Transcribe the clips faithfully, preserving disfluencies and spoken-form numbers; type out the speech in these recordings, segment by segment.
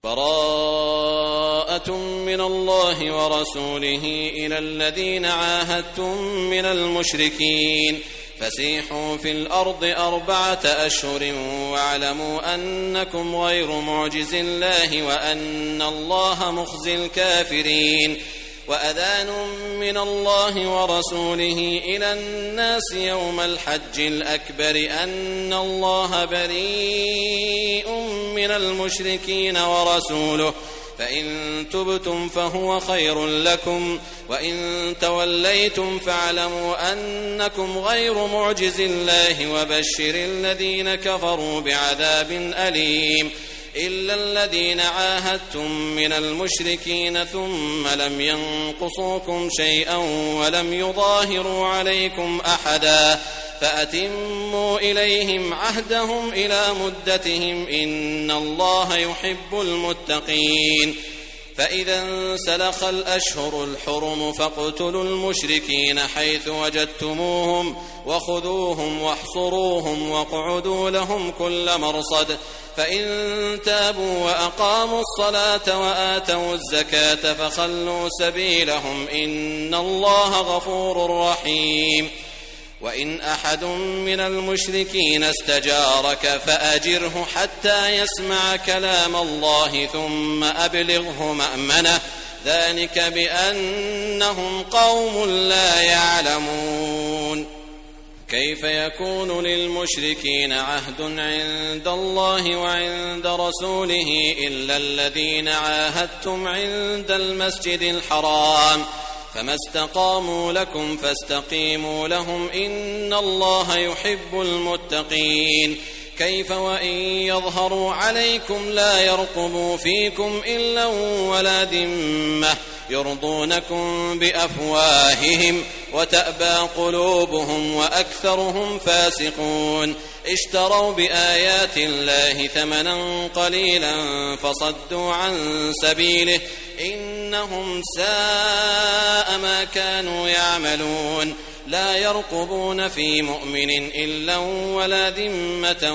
براءة من الله ورسوله إلى الذين عاهدتم من المشركين فسيحوا في الأرض أربعة أشهر واعلموا أنكم غير معجز الله وأن الله مخزي الكافرين وأذان من الله ورسوله إلى الناس يوم الحج الأكبر أن الله بريء من المشركين ورسوله فإن تبتم فهو خير لكم وإن توليتم فاعلموا أنكم غير معجز الله وبشر الذين كفروا بعذاب أليم إلا الذين عاهدتم من المشركين ثم لم ينقصوكم شيئا ولم يظاهروا عليكم أحدا فأتموا إليهم عهدهم إلى مدتهم إن الله يحب المتقين فإذا انسلخ الأشهر الحرم فاقتلوا المشركين حيث وجدتموهم وخذوهم واحصروهم واقعدوا لهم كل مرصد فإن تابوا وأقاموا الصلاة وآتوا الزكاة فخلوا سبيلهم إن الله غفور رحيم وإن أحد من المشركين استجارك فأجره حتى يسمع كلام الله ثم أبلغه مأمنه ذلك بأنهم قوم لا يعلمون كيف يكون للمشركين عهد عند الله وعند رسوله إلا الذين عاهدتم عند المسجد الحرام فما استقاموا لكم فاستقيموا لهم إن الله يحب المتقين كيف وإن يظهروا عليكم لا يرقبوا فيكم إلا ولا ذمة يرضونكم بأفواههم وتأبى قلوبهم وأكثرهم فاسقون اشتروا بآيات الله ثمنا قليلا فصدوا عن سبيله إنهم ساء ما كانوا يعملون لا يرقبون في مؤمن إلا ولا ذمة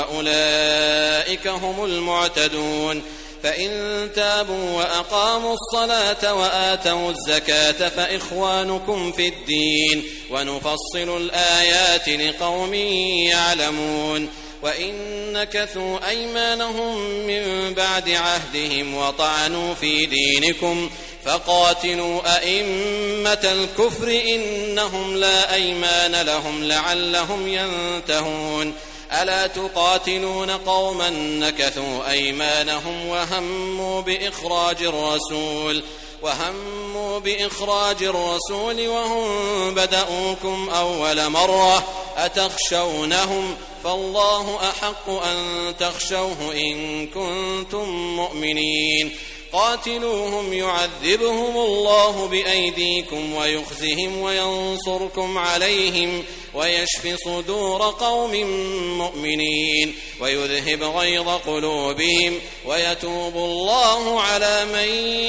وأولئك هم المعتدون فإن تابوا وأقاموا الصلاة وآتوا الزكاة فإخوانكم في الدين ونفصل الآيات لقوم يعلمون وإن نكثوا أيمانهم من بعد عهدهم وطعنوا في دينكم فقاتلوا أئمة الكفر إنهم لا أيمان لهم لعلهم ينتهون ألا تقاتلون قوما نكثوا أيمانهم وهموا بإخراج الرسول وهموا بإخراج الرسول وهم بدأوكم أول مرة أتخشونهم فالله أحق أن تخشوه إن كنتم مؤمنين قاتلوهم يعذبهم الله بأيديكم ويخزهم وينصركم عليهم ويشفي صدور قوم مؤمنين ويذهب غيظ قلوبهم ويتوب الله على من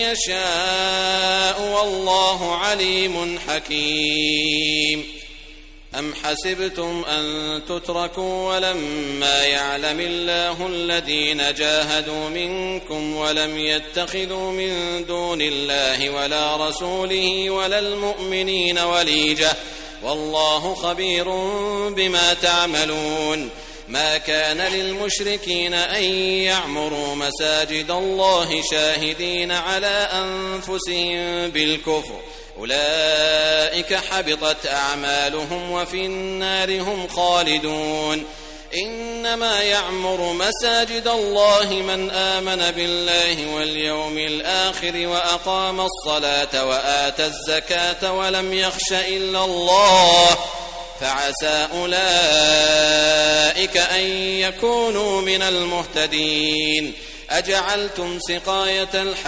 يشاء والله عليم حكيم أم حسبتم أن تتركوا ولما يعلم الله الذين جاهدوا منكم ولم يتخذوا من دون الله ولا رسوله ولا المؤمنين وليجة والله خبير بما تعملون ما كان للمشركين أن يعمروا مساجد الله شاهدين على أنفسهم بالكفر أولئك حبطت أعمالهم وفي النار هم خالدون إنما يعمر مساجد الله من آمن بالله واليوم الآخر وأقام الصلاة وآتى الزكاة ولم يخش إلا الله فعسى أولئك أن يكونوا من المهتدين أجعلتم سقاية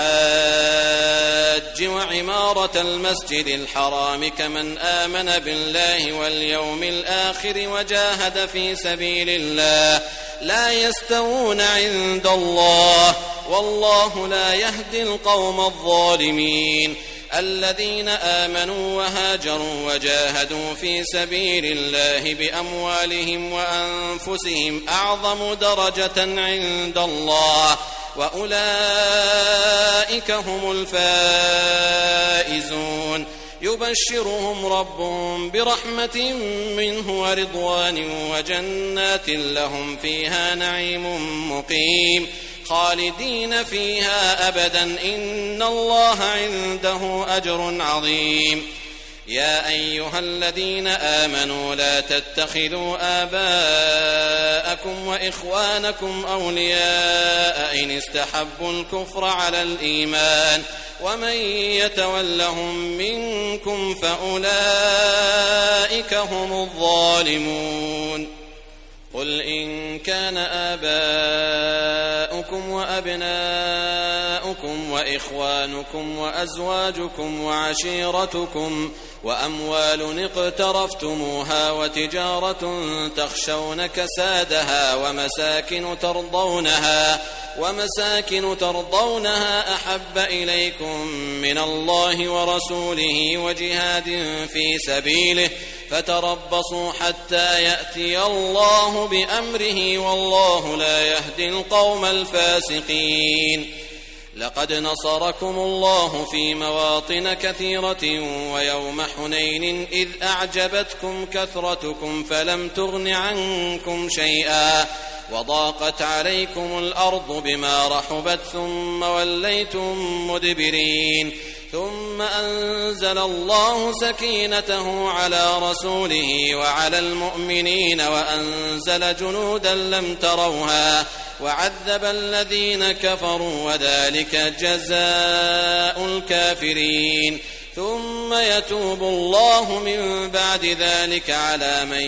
الحاج وعمارة المسجد الحرام كمن آمن بالله واليوم الآخر وجاهد في سبيل الله لا يستوون عند الله والله لا يهدي القوم الظالمين الذين آمنوا وهاجروا وجاهدوا في سبيل الله بأموالهم وأنفسهم أعظم درجة عند الله وأولئك هم الفائزون يبشرهم ربهم برحمة منه ورضوان وجنات لهم فيها نعيم مقيم خالدين فيها أبدا إن الله عنده أجر عظيم. يا أيها الذين آمنوا لا تتخذوا آباءكم وإخوانكم أولياء إن استحبوا الكفر على الإيمان ومن يتولهم منكم فأولئك هم الظالمون. قل إن كان آباؤكم وأبناؤكم وإخوانكم وأزواجكم وعشيرتكم وأموال اقترفتموها وتجارة تخشون كسادها ومساكن ترضونها ومساكن ترضونها أحب إليكم من الله ورسوله وجهاد في سبيله فتربصوا حتى يأتي الله بأمره والله لا يهدي القوم الفاسقين. لقد نصركم الله في مواطن كثيرة ويوم حنين إذ أعجبتكم كثرتكم فلم تغن عنكم شيئا وضاقت عليكم الأرض بما رحبت ثم وليتم مدبرين ثم أنزل الله سكينته على رسوله وعلى المؤمنين وأنزل جنودا لم تروها وعذب الذين كفروا وذلك جزاء الكافرين. ثم يتوب الله من بعد ذلك على من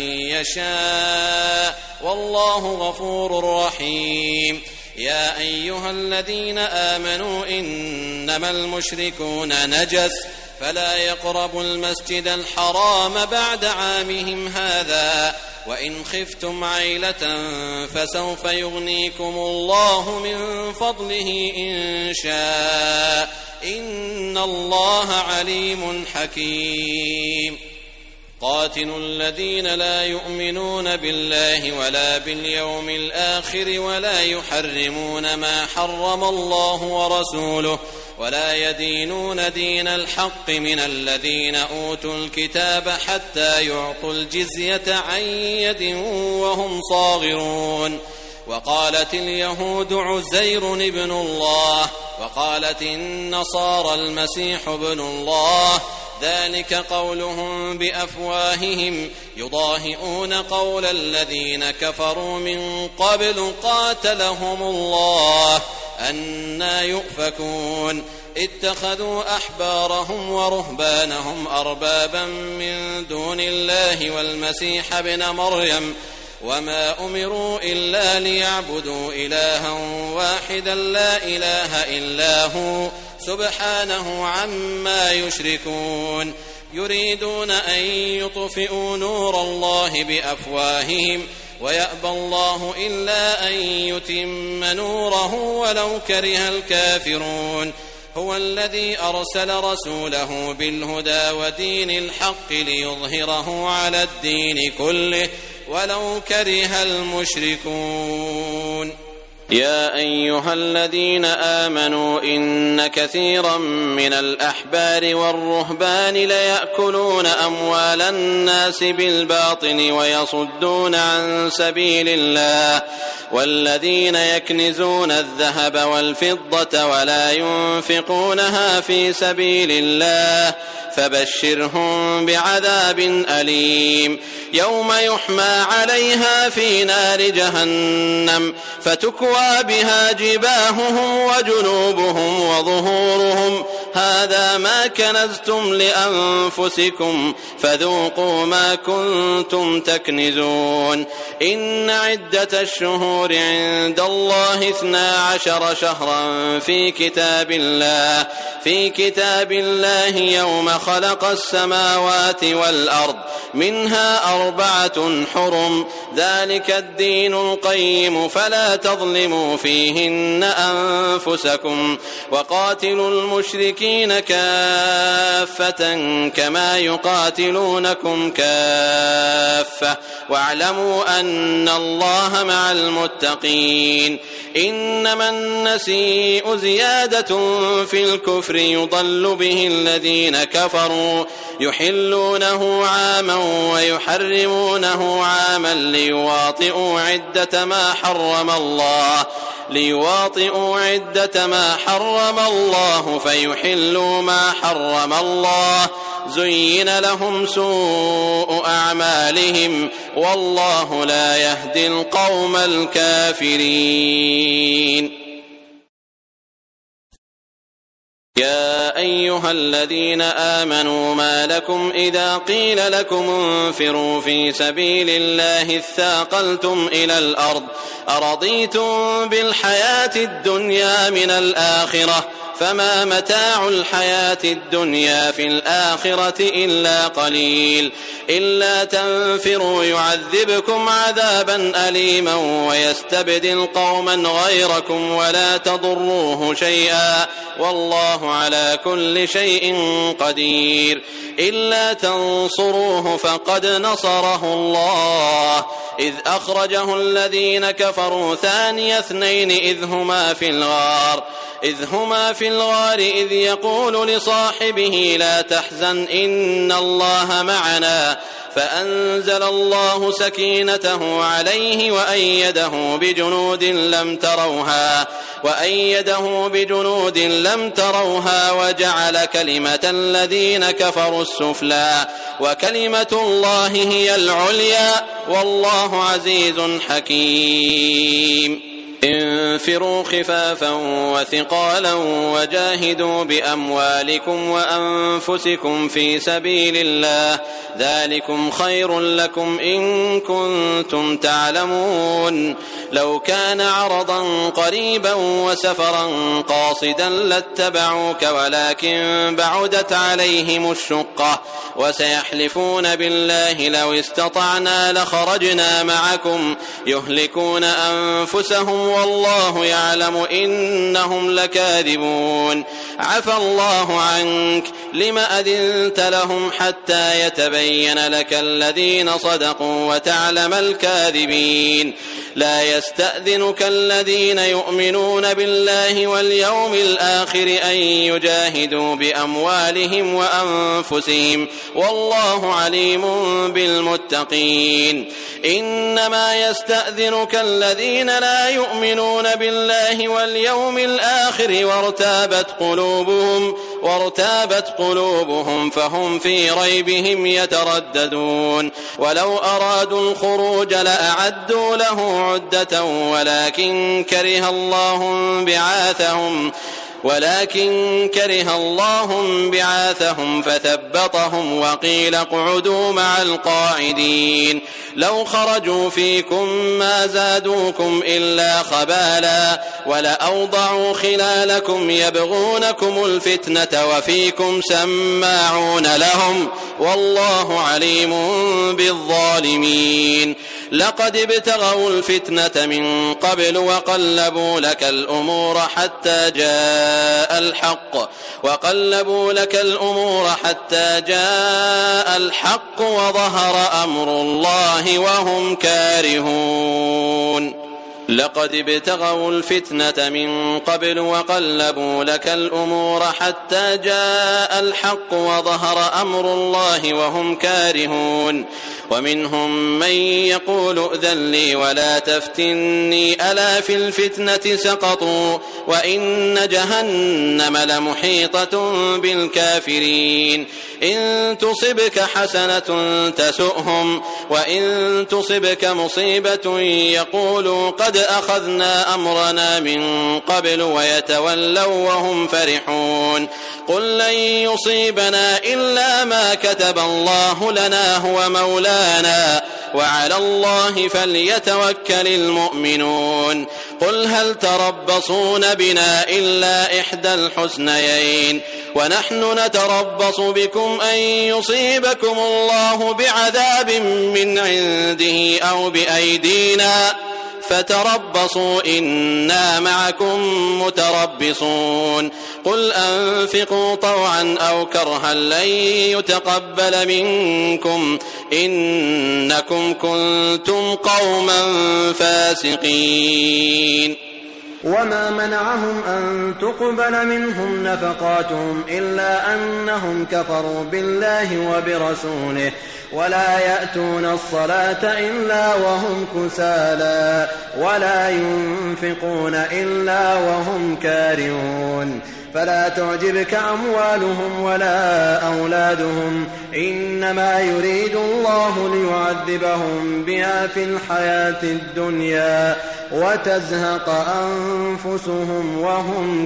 يشاء والله غفور رحيم. يا أيها الذين آمنوا إنما المشركون نجس فلا يقربوا المسجد الحرام بعد عامهم هذا وإن خفتم عيلة فسوف يغنيكم الله من فضله إن شاء إن الله عليم حكيم. قاتلوا الذين لا يؤمنون بالله ولا باليوم الآخر ولا يحرمون ما حرم الله ورسوله ولا يدينون دين الحق من الذين أوتوا الكتاب حتى يعطوا الجزية عن يد وهم صاغرون. وقالت اليهود عزير ابن الله وقالت النصارى المسيح ابن الله ذلك قولهم بأفواههم يضاهئون قول الذين كفروا من قبل قاتلهم الله أنى يؤفكون. اتخذوا أحبارهم ورهبانهم أربابا من دون الله والمسيح ابن مريم وما أمروا إلا ليعبدوا إلها واحدا لا إله إلا هو سبحانه عما يشركون. يريدون أن يطفئوا نور الله بأفواههم ويأبى الله إلا أن يتم نوره ولو كره الكافرون. هو الذي أرسل رسوله بالهدى ودين الحق ليظهره على الدين كله ولو كره المشركون. يا أيها الذين آمنوا إن كثيرا من الأحبار والرهبان ليأكلون أموال الناس بالباطل ويصدون عن سبيل الله والذين يكنزون الذهب والفضة ولا ينفقونها في سبيل الله فبشرهم بعذاب أليم يوم يحمى عليها في نار جهنم فتكوى بها جباههم وجنوبهم وظهورهم هذا ما كنزتم لأنفسكم فذوقوا ما كنتم تكنزون. إن عدة الشهور عند الله اثنا عشر شهرا في كتاب الله في كتاب الله يوم خلق السماوات والأرض منها أربعة حرم ذلك الدين القيم فلا تظلموا فيهن أنفسكم وقاتلوا المشركين المشركين كافة كما يقاتلونكم كافة واعلموا أن الله مع المتقين إنما النسيء زيادة في الكفر يضل به الذين كفروا يحلونه عاما ويحرمونه عاما ليواطئوا عدة ما حرم الله ليواطئوا عدة ما حرم الله فيحلوا ما حرم الله زين لهم سوء أعمالهم والله لا يهدي القوم الكافرين. يا أيها الذين آمنوا ما لكم إذا قيل لكم انفروا في سبيل الله اثاقلتم إلى الأرض أرضيتم بالحياة الدنيا من الآخرة فما متاع الحياة الدنيا في الآخرة إلا قليل إلا تنفروا يعذبكم عذابا أليما ويستبدل قوما غيركم ولا تضروه شيئا والله على كل شيء قدير إلا تنصروه فقد نصره الله إذ أخرجه الذين كفروا ثاني اثنين إذ هما في الغار إذ هما في الغار إذ يقول لصاحبه لا تحزن إن الله معنا فأنزل الله سكينته عليه وأيده بجنود لم تروها وأيده بجنود لم تروها وجعل كلمة الذين كفروا السفلى وكلمة الله هي العليا والله عزيز حكيم. انفروا خفافا وثقالا وجاهدوا بأموالكم وأنفسكم في سبيل الله ذلكم خير لكم إن كنتم تعلمون لو كان عرضا قريبا وسفرا قاصدا لاتبعوك ولكن بعدت عليهم الشقة وسيحلفون بالله لو استطعنا لخرجنا معكم يهلكون أنفسهم والله يعلم إنهم لكاذبون عفى الله عنك لم أذنت لهم حتى يتبين لك الذين صدقوا وتعلم الكاذبين لا يستأذنك الذين يؤمنون بالله واليوم الآخر أن يجاهدوا بأموالهم وأنفسهم والله عليم بالمتقين إنما يستأذنك الذين لا يؤمنون بالله واليوم الآخر وارتابت قلوبهم وارتابت قلوبهم فهم في ريبهم يترددون ولو أرادوا الخروج لأعدوا له عدة ولكن كره الله بعاثهم ولكن كره الله بعاثهم فثبطهم وقيل اقعدوا مع القاعدين لو خرجوا فيكم ما زادوكم إلا خبالا ولأوضعوا خلالكم يبغونكم الفتنة وفيكم سماعون لهم والله عليم بالظالمين لقد ابتغوا الفتنة من قبل وقلبوا لك الأمور حتى جاء الحق وقلبوا لك الأمور حتى جاء الحق وظهر أمر الله وهم كارهون لقد ابتغوا الفتنة من قبل وقلبوا لك الأمور حتى جاء الحق وظهر أمر الله وهم كارهون ومنهم من يقول ائذن لي ولا تفتني ألا في الفتنة سقطوا وإن جهنم لمحيطة بالكافرين إن تصبك حسنة تسؤهم وإن تصبك مصيبة يقولوا قد أخذنا أمرنا من قبل ويتولوا وهم فرحون قل لن يصيبنا إلا ما كتب الله لنا هو مولانا وعلى الله فليتوكل المؤمنون قل هل تربصون بنا إلا إحدى الحسنيين ونحن نتربص بكم أن يصيبكم الله بعذاب من عنده أو بأيدينا فتربصوا إنا معكم متربصون قل أنفقوا طوعا أو كرها لن يتقبل منكم إنكم كنتم قوما فاسقين. وما منعهم أن تقبل منهم نفقاتهم إلا أنهم كفروا بالله وبرسوله ولا يأتون الصلاة إلا وهم كسالى ولا ينفقون إلا وهم كارهون فلا تعجبك أموالهم ولا أولادهم إنما يريد الله ليعذبهم بها في الحياة الدنيا وتزهق أنفسهم وهم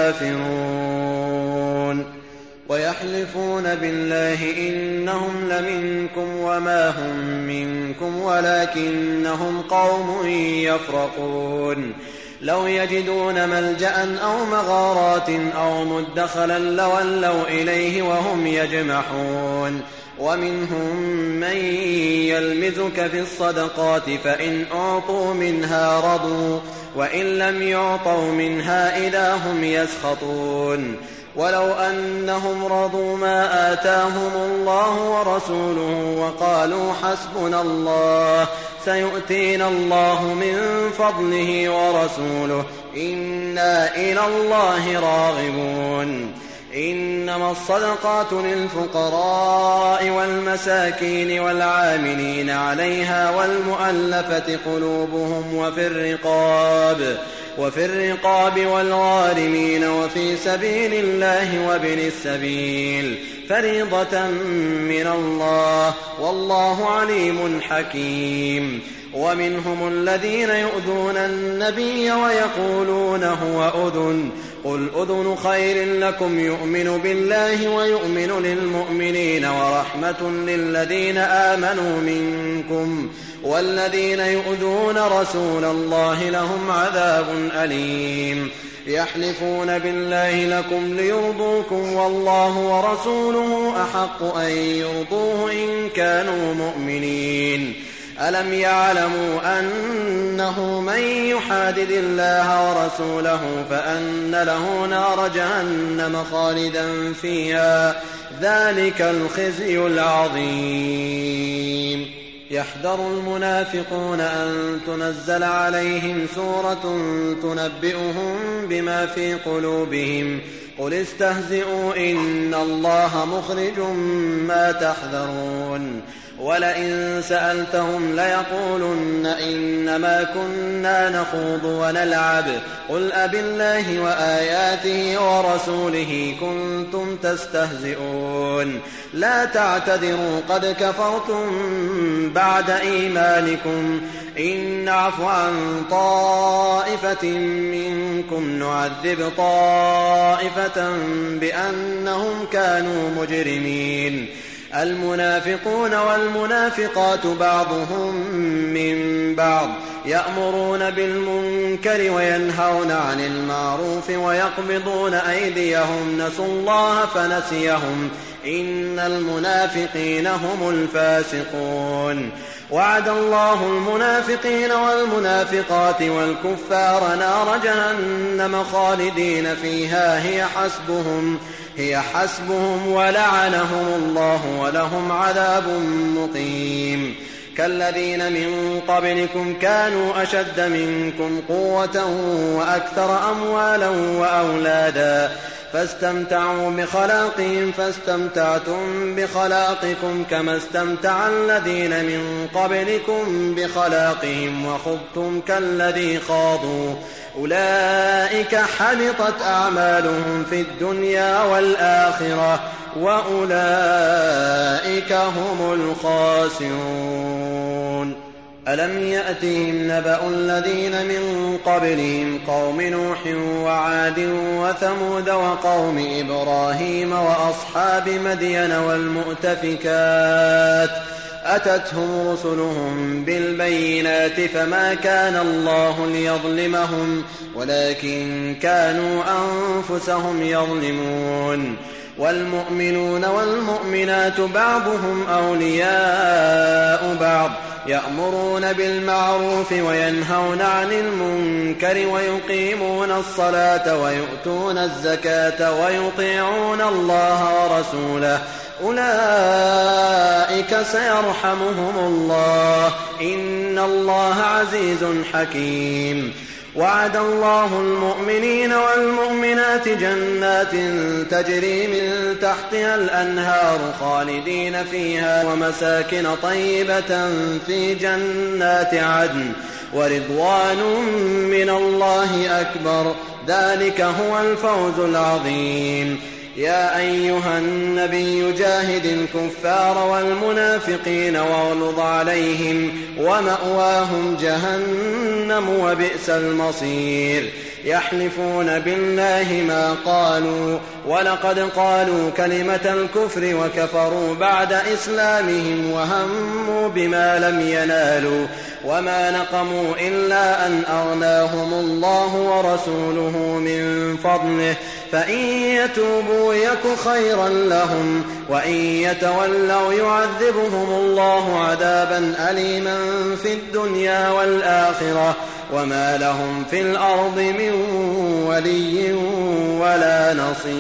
كافرون ويحلفون بالله إنهم لمنكم وما هم منكم ولكنهم قوم يفرقون لو يجدون ملجأ أو مغارات أو مدخلا لولوا إليه وهم يجمحون ومنهم من يلمزك في الصدقات فإن أعطوا منها رضوا وإن لم يعطوا منها إذا هم يسخطون ولو أنهم رضوا ما آتاهم الله ورسوله وقالوا حسبنا الله سيؤتينا الله من فضله ورسوله إنا إلى الله راغبون إنما الصدقات للفقراء والمساكين والعاملين عليها والمؤلفة قلوبهم وفي الرقاب وفي الرقاب والغارمين وفي سبيل الله وابن السبيل فريضة من الله والله عليم حكيم ومنهم الذين يؤذون النبي ويقولون هو أذن قل أذن خير لكم يؤمن بالله ويؤمن للمؤمنين ورحمة للذين آمنوا منكم والذين يؤذون رسول الله لهم عذاب أليم يحلفون بالله لكم ليرضوكم والله ورسوله أحق أن يرضوه إن كانوا مؤمنين ألم يعلموا أنه من يحادد الله ورسوله فأن له نار جهنم خالدا فيها ذلك الخزي العظيم. يحذر المنافقون أن تنزل عليهم سورة تنبئهم بما في قلوبهم قل استهزئوا إن الله مخرج ما تحذرون ولئن سألتهم ليقولن إنما كنا نخوض ونلعب قل أبالله وآياته ورسوله كنتم تستهزئون لا تعتذروا قد كفرتم بعد إيمانكم إن نعف عن طائفة منكم نعذب طائفة بأنهم كانوا مجرمين المنافقون والمنافقات بعضهم من بعض يأمرون بالمنكر وينهون عن المعروف ويقبضون أيديهم نسوا الله فنسيهم إن المنافقين هم الفاسقون وعد الله المنافقين والمنافقات والكفار نار جهنم خالدين فيها هي حسبهم هي حسبهم ولعنهم الله ولهم عذاب مقيم كالذين من قبلكم كانوا أشد منكم قوة وأكثر أموالا وأولادا فاستمتعوا بخلاقهم فاستمتعتم بخلاقكم كما استمتع الذين من قبلكم بخلاقهم وخضتم كالذي خاضوا أولئك حبطت أعمالهم في الدنيا والآخرة وأولئك هم الخاسرون ألم يأتهم نبأ الذين من قبلهم قوم نوح وعاد وثمود وقوم إبراهيم وأصحاب مدين والمؤتفكات أتتهم رسلهم بالبينات فما كان الله ليظلمهم ولكن كانوا أنفسهم يظلمون. والمؤمنون والمؤمنات بعضهم أولياء بعض يأمرون بالمعروف وينهون عن المنكر ويقيمون الصلاة ويؤتون الزكاة ويطيعون الله ورسوله أولئك سيرحمهم الله إن الله عزيز حكيم. وعد الله المؤمنين والمؤمنات جنات تجري من تحتها الأنهار خالدين فيها ومساكن طيبة في جنات عدن ورضوان من الله أكبر ذلك هو الفوز العظيم. يا أيها النبي جاهد الكفار والمنافقين واغلظ عليهم ومأواهم جهنم وبئس المصير. يحلفون بالله ما قالوا ولقد قالوا كلمة الكفر وكفروا بعد إسلامهم وهموا بما لم ينالوا وما نقموا إلا أن أغناهم الله ورسوله من فضله فإن يتوبوا يك خيرا لهم وإن يتولوا يعذبهم الله عذابا أليما في الدنيا والآخرة وما لهم في الأرض من ولي ولا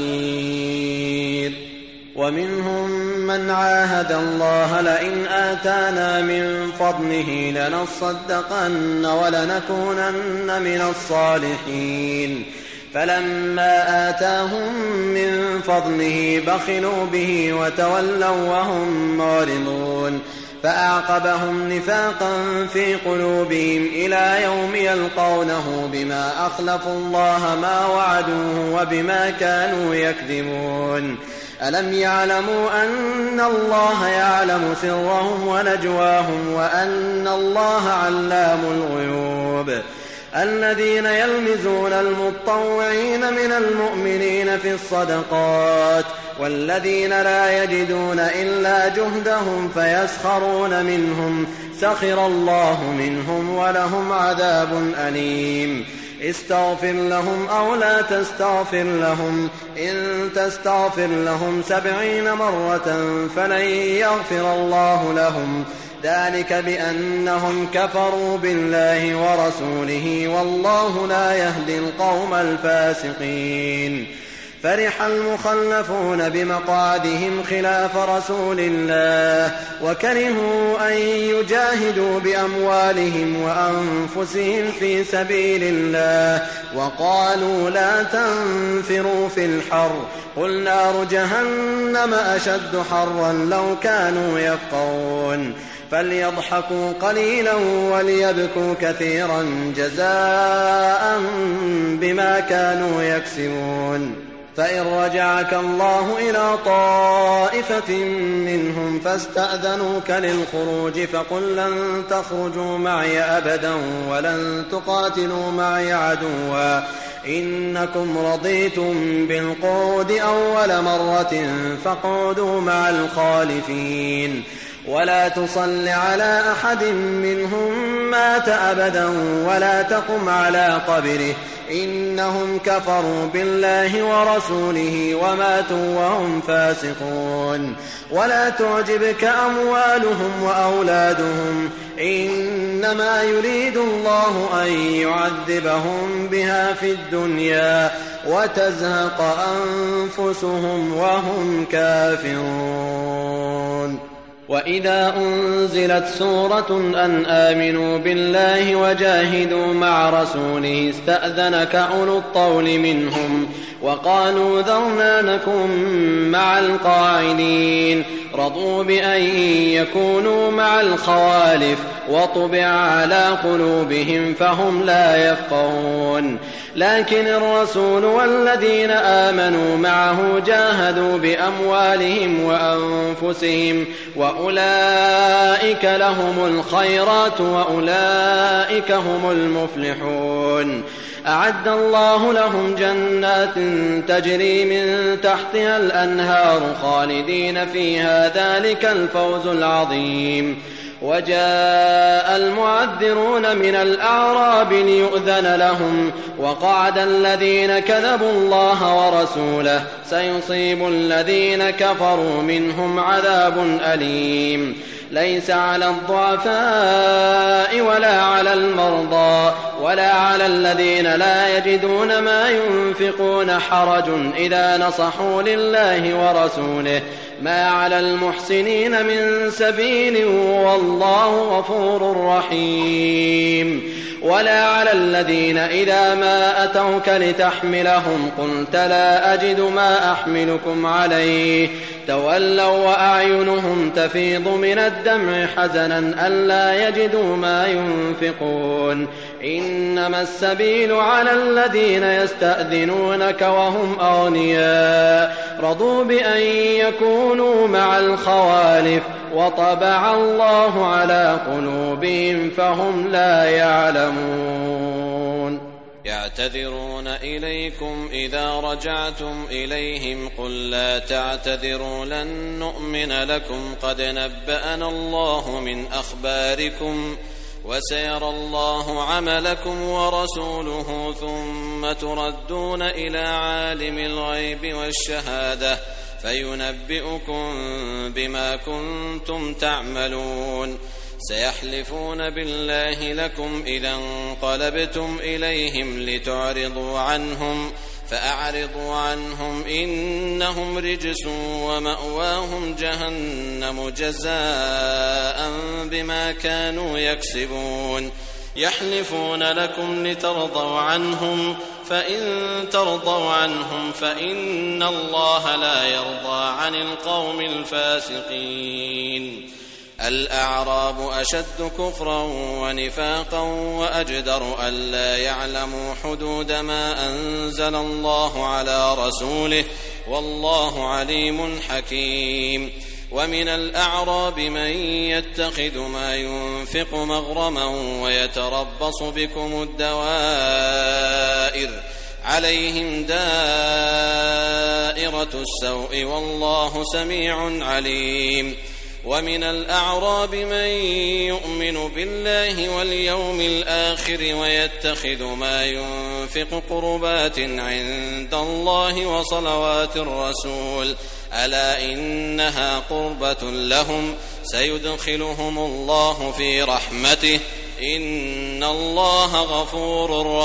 نصير. ومنهم من عاهد الله لئن آتانا من فضله لنصدقن ولنكونن من الصالحين فلما آتاهم من فضله بخلوا به وتولوا وهم معرضون فأعقبهم نفاقا في قلوبهم إلى يوم يلقونه بما أخلفوا الله ما وعدوه وبما كانوا يكذبون. ألم يعلموا أن الله يعلم سرهم ونجواهم وأن الله علام الغيوب. الذين يلمزون المطوعين من المؤمنين في الصدقات والذين لا يجدون إلا جهدهم فيسخرون منهم سخر الله منهم ولهم عذاب أليم. استغفر لهم أو لا تستغفر لهم إن تستغفر لهم سبعين مرة فلن يغفر الله لهم ذلك بأنهم كفروا بالله ورسوله والله لا يهدي القوم الفاسقين. فرح المخلفون بمقعدهم خلاف رسول الله وكرهوا أن يجاهدوا بأموالهم وأنفسهم في سبيل الله وقالوا لا تنفروا في الحر قل نار جهنم أشد حرا لو كانوا يفقهون. فليضحكوا قليلا وليبكوا كثيرا جزاء بما كانوا يكسبون. فإن رجعك الله إلى طائفة منهم فاستأذنوك للخروج فقل لن تخرجوا معي أبدا ولن تقاتلوا معي عدوا إنكم رضيتم بالقعود أول مرة فاقعدوا مع الخالفين ولا تصل على أحد منهم مات أبدا ولا تقم على قبره إنهم كفروا بالله ورسوله وماتوا وهم فاسقون. ولا تعجبك أموالهم وأولادهم إنما يريد الله أن يعذبهم بها في الدنيا وتزهق أنفسهم وهم كافرون. وإذا أنزلت سورة أن آمنوا بالله وجاهدوا مع رسوله استأذنك أولو الطول منهم وقالوا ذرنا نكن مع القاعدين رضوا بأن يكونوا مع الخوالف وطبع على قلوبهم فهم لا يفقهون. لكن الرسول والذين آمنوا معه جاهدوا بأموالهم وأنفسهم وأولئك لهم الخيرات وأولئك هم المفلحون. أعد الله لهم جنات تجري من تحتها الأنهار خالدين فيها ذلك الفوز العظيم. وجاء المعذرون من الأعراب ليؤذن لهم وقعد الذين كذبوا الله ورسوله سيصيب الذين كفروا منهم عذاب أليم ليس على الضعفاء ولا على المرضى ولا على الذين لا يجدون ما ينفقون حرج إذا نصحوا لله ورسوله ما على المحسنين من سبيل والله غفور رحيم ولا على الذين إذا ما أتوك لتحملهم قلت لا أجد ما أحملكم عليه تولوا وأعينهم تفيض من الدمع حزنا ألا يجدوا ما ينفقون إنما السبيل على الذين يستأذنونك وهم أغنياء رضوا بأن يكونوا مع الخوالف وطبع الله على قلوبهم فهم لا يعلمون يعتذرون إليكم إذا رجعتم إليهم قل لا تعتذروا لن نؤمن لكم قد نبأنا الله من أخباركم وسيرى الله عملكم ورسوله ثم تردون إلى عالم الغيب والشهادة فينبئكم بما كنتم تعملون سيحلفون بالله لكم إذا انقلبتم إليهم لتعرضوا عنهم فأعرضوا عنهم إنهم رجس ومأواهم جهنم جزاء بما كانوا يكسبون يحلفون لكم لترضوا عنهم فإن ترضوا عنهم فإن الله لا يرضى عن القوم الفاسقين الأعراب أشد كفرا ونفاقا وأجدر ألا يعلموا حدود ما أنزل الله على رسوله والله عليم حكيم ومن الأعراب من يتخذ ما ينفق مغرما ويتربص بكم الدوائر عليهم دائرة السوء والله سميع عليم ومن الأعراب من يؤمن بالله واليوم الآخر ويتخذ ما ينفق قربات عند الله وصلوات الرسول ألا إنها قربة لهم سيدخلهم الله في رحمته إن الله غفور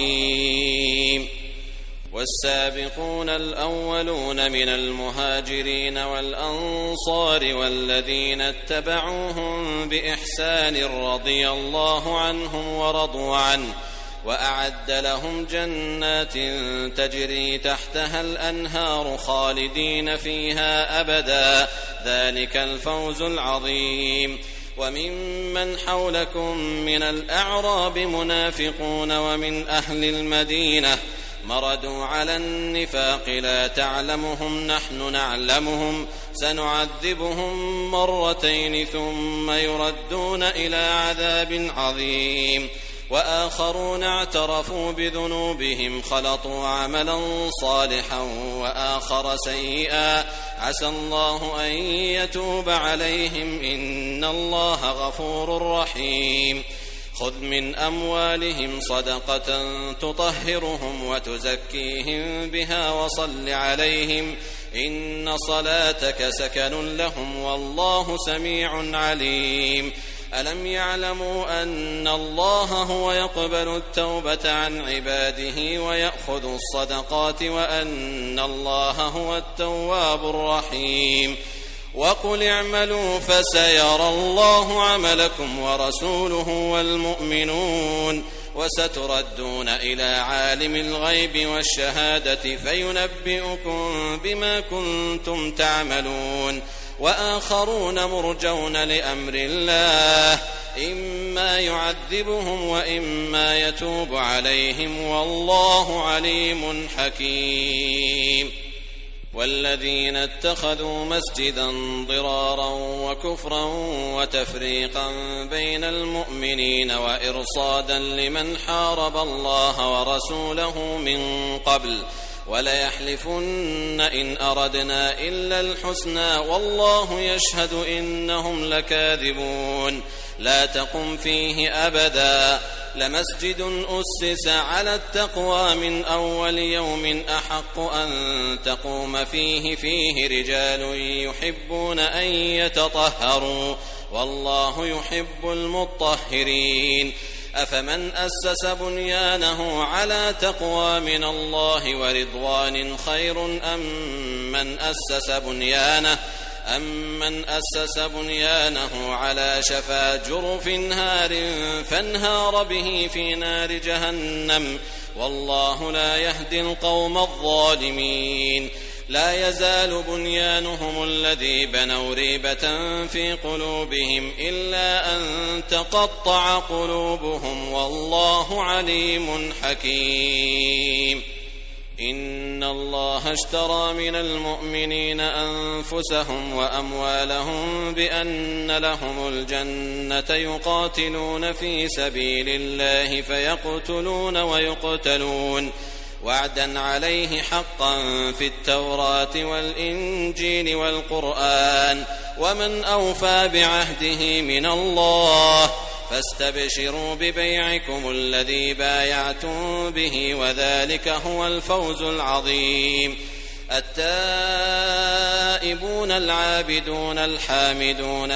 رحيم والسابقون الأولون من المهاجرين والأنصار والذين اتبعوهم بإحسان رضي الله عنهم ورضوا عنه وأعد لهم جنات تجري تحتها الأنهار خالدين فيها أبدا ذلك الفوز العظيم وممن حولكم من الأعراب منافقون ومن أهل المدينة مردوا على النفاق لا تعلمهم نحن نعلمهم سنعذبهم مرتين ثم يردون إلى عذاب عظيم وآخرون اعترفوا بذنوبهم خلطوا عملا صالحا وآخر سيئا عسى الله أن يتوب عليهم إن الله غفور رحيم خذ من أموالهم صدقة تطهرهم وتزكيهم بها وصل عليهم إن صلاتك سكن لهم والله سميع عليم ألم يعلموا أن الله هو يقبل التوبة عن عباده ويأخذ الصدقات وأن الله هو التواب الرحيم وقل اعملوا فسيرى الله عملكم ورسوله والمؤمنون وستردون إلى عالم الغيب والشهادة فينبئكم بما كنتم تعملون وآخرون مرجون لأمر الله إما يعذبهم وإما يتوب عليهم والله عليم حكيم والذين اتخذوا مسجدا ضرارا وكفرا وتفريقا بين المؤمنين وإرصادا لمن حارب الله ورسوله من قبل وليحلفن إن أردنا إلا الحسنى والله يشهد إنهم لكاذبون لا تقم فيه أبدا لمسجد أسس على التقوى من أول يوم أحق أن تقوم فيه فيه رجال يحبون أن يتطهروا والله يحب المطهرين أفمن أسس بنيانه على تقوى من الله ورضوان خير أم من أسس بنيانه أمن أسس بنيانه على شفا جرف هار فانهار به في نار جهنم والله لا يهدي القوم الظالمين لا يزال بنيانهم الذي بنوا ريبة في قلوبهم إلا أن تقطع قلوبهم والله عليم حكيم إن الله اشترى من المؤمنين أنفسهم وأموالهم بأن لهم الجنة يقاتلون في سبيل الله فيقتلون ويقتلون وعدا عليه حقا في التوراة والإنجيل والقرآن ومن أوفى بعهده من الله فاستبشروا ببيعكم الذي بايعتم به وذلك هو الفوز العظيم التائبون العابدون الحامدون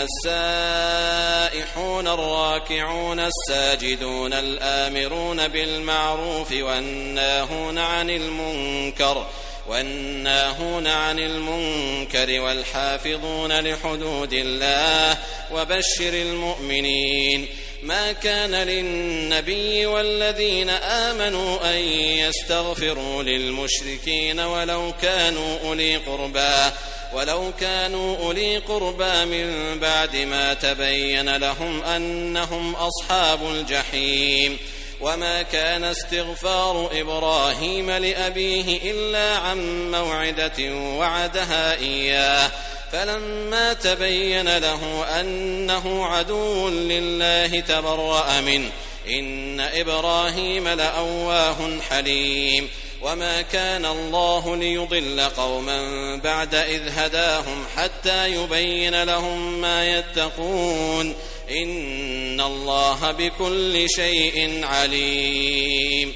السائحون الراكعون الساجدون الآمرون بالمعروف والناهون عن المنكر والناهون عن المنكر والحافظون لحدود الله وبشر المؤمنين ما كان للنبي والذين آمنوا أن يستغفروا للمشركين ولو كانوا أولي قربى ولو كانوا أولي قربى من بعد ما تبين لهم أنهم أصحاب الجحيم وما كان استغفار إبراهيم لأبيه إلا عن موعدة وعدها إياه فلما تبين له أنه عدو لله تبرأ منه إن إبراهيم لأواه حليم وما كان الله ليضل قوما بعد إذ هداهم حتى يبين لهم ما يتقون إن الله بكل شيء عليم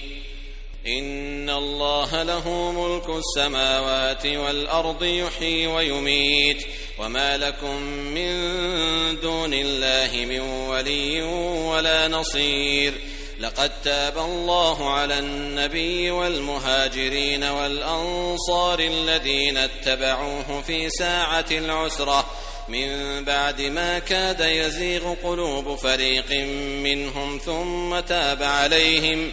إن الله له ملك السماوات والأرض يحيي ويميت وما لكم من دون الله من ولي ولا نصير لقد تاب الله على النبي والمهاجرين والأنصار الذين اتبعوه في ساعة العسرة من بعد ما كاد يزيغ قلوب فريق منهم ثم تاب عليهم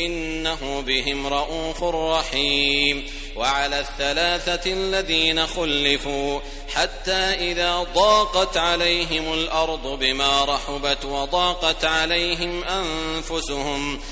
إنه بهم رءوف رحيم وعلى الثلاثة الذين خلفوا حتى إذا ضاقت عليهم الأرض بما رحبت وضاقت عليهم أنفسهم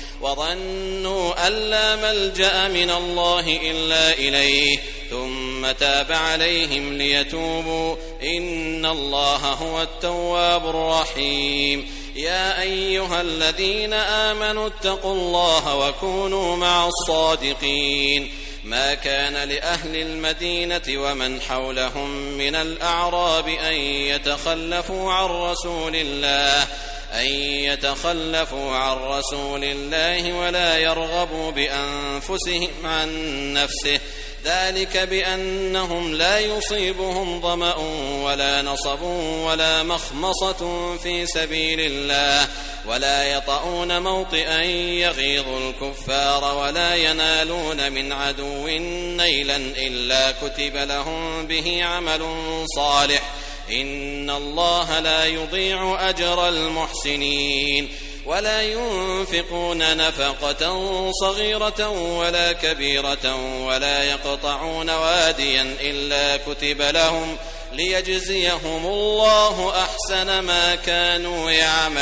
وظنوا أن لا ملجأ من الله إلا إليه ثم تاب عليهم ليتوبوا إن الله هو التواب الرحيم يا أيها الذين آمنوا اتقوا الله وكونوا مع الصادقين ما كان لأهل المدينة ومن حولهم من الأعراب أن يتخلفوا عن رسول الله أن يتخلفوا عن رسول الله ولا يرغبوا بأنفسهم عن نفسه ذلك بأنهم لا يصيبهم ظمأ ولا نصب ولا مخمصة في سبيل الله ولا يطؤون موطئا يغيظ الكفار ولا ينالون من عدو نيلا إلا كتب لهم به عمل صالح إن الله لا يضيع أجر المحسنين ولا ينفقون نفقة صغيرة ولا كبيرة ولا يقطعون واديا إلا كتب لهم ليجزيهم الله أحسن ما كانوا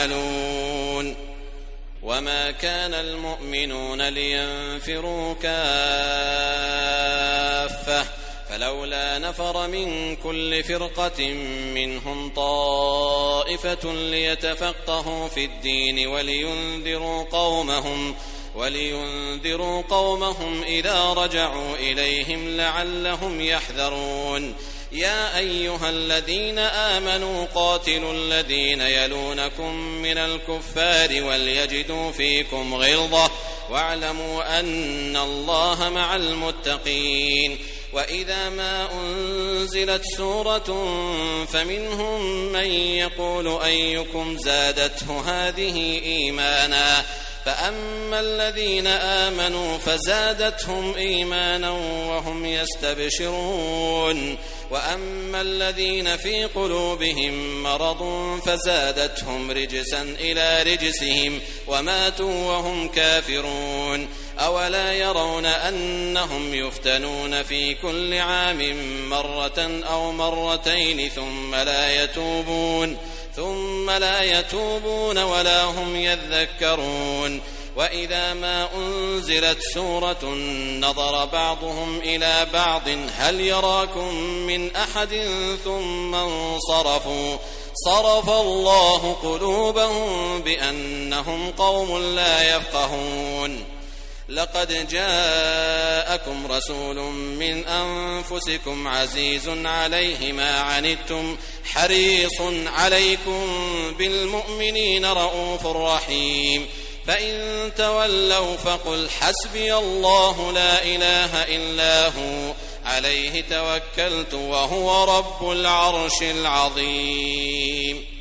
يعملون وما كان المؤمنون لينفروا كافة فلولا نفر من كل فرقة منهم طائفة ليتفقهوا في الدين ولينذروا قومهم ولينذروا قومهم إذا رجعوا إليهم لعلهم يحذرون يا أيها الذين آمنوا قاتلوا الذين يلونكم من الكفار وليجدوا فيكم غلظة واعلموا أن الله مع المتقين وإذا ما أنزلت سورة فمنهم من يقول أيكم زادته هذه إيمانا فأما الذين آمنوا فزادتهم إيمانا وهم يستبشرون وأما الذين في قلوبهم مرض فزادتهم رجسا إلى رجسهم وماتوا وهم كافرون أولا يرون أنهم يفتنون في كل عام مرة أو مرتين ثم لا يتوبون ثم لا يتوبون ولا هم يذكرون وإذا ما أنزلت سورة نظر بعضهم إلى بعض هل يراكم من أحد ثم انصرفوا صرف الله قلوبهم بأنهم قوم لا يفقهون لقد جاءكم رسول من أنفسكم عزيز عليه ما عنتم حريص عليكم بالمؤمنين رؤوف رحيم فإن تولوا فقل حسبي الله لا إله إلا هو عليه توكلت وهو رب العرش العظيم